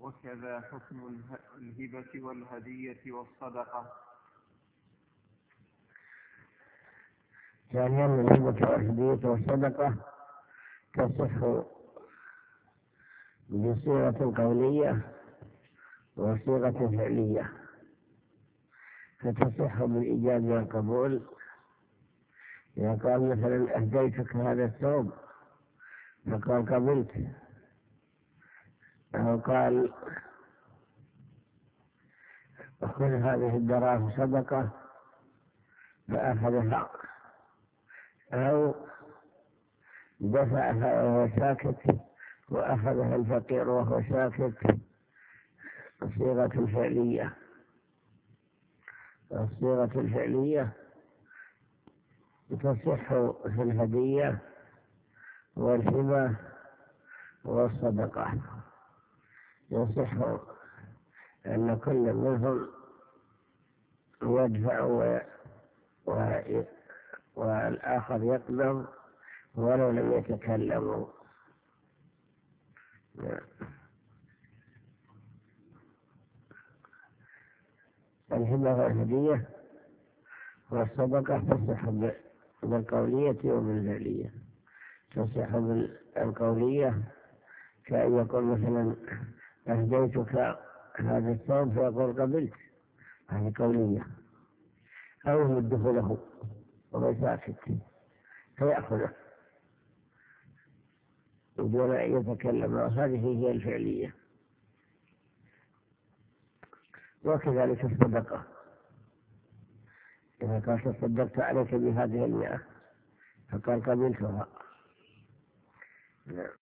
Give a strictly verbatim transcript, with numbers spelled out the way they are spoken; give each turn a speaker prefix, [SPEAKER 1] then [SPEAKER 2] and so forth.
[SPEAKER 1] وكذا حكم الهبة والهدية والصدقة.
[SPEAKER 2] ثانيا الهبة والهدية والصدقة تصح بصيغة قولية وصيغة فعلية، فتصح بالإيجاب والقبول. إذا قال مثلا أهديتك هذا الثوب فقال قبلت، أو قال خذ هذه الدراهم صدقة فأخذها، أو دفعها وهو ساكت وأخذها الفقير وهو ساكت. الصيغة الفعلية الصيغة الفعلية تصح في الهدية والهبة والصدقة. يصح أن كل منهم يدفع و... و... والآخر يقبض ولو لم يتكلموا. الهبة والهدية والصدقة تصح بالقولية وبالفعلية. تصح بالقولية كأن يقول مثلا أهديتك هذا الثوب فيقول قبلت، هذه قولية. أو يمده له وهو ساكت فيأخذه بدون أن يتكلم، هذه هي الفعلية. وكذلك الصدقة، إذا قال تصدقت عليك بهذه المئة فقال قبلتها.